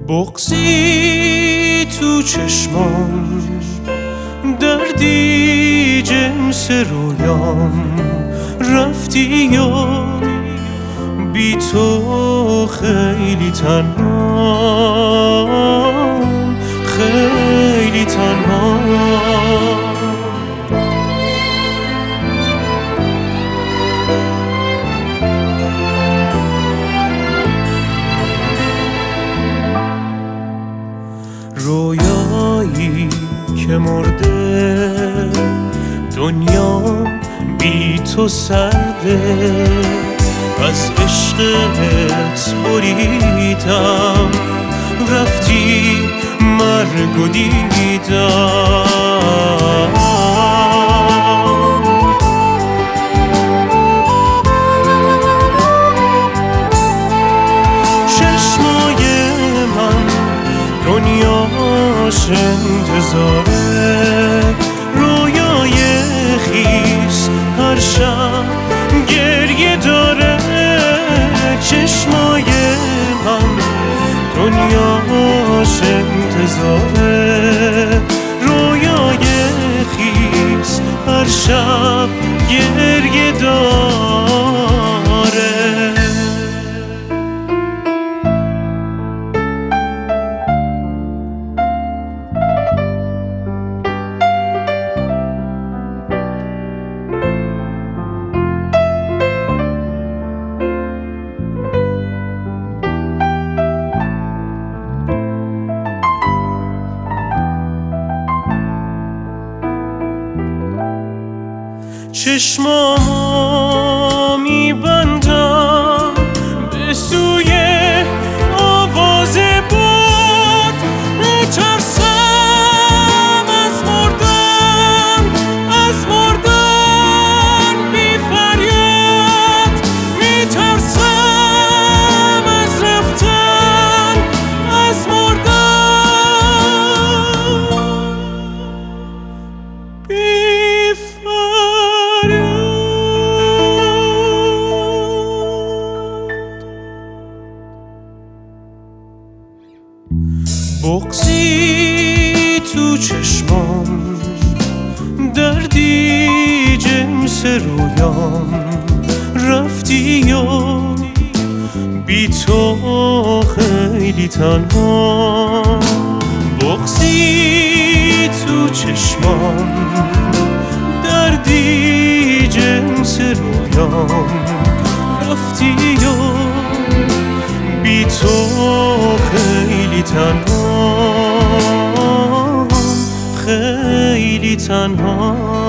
بغضی تو چشمام، دردی جنس رویام، رفتی و بی تو خیلی تنهام، خیلی تنهام. رویایی که مرده، دنیا بی تو سرده، از عشقت بریدم، رفتی مرگ و دیدم. چشمای من دنیاش انتظاره، رویای خیس هر شب گریه داره. چشمای من دنیاش انتظاره، رویای خیس هر شب گریه داره. چشمامو میبندم به سوی آواز باد، میترسم از مردن، از مردن بی فریاد، میترسم از رفتن، از مردن بی بغضی تو چشمام، دردی جنس رویام، رفتی و بی تو خیلی تنهام. بغضی تو چشمام، دردی جنس رویام، رفتی و بی تو خیلی تنهام، خیلی تنهام.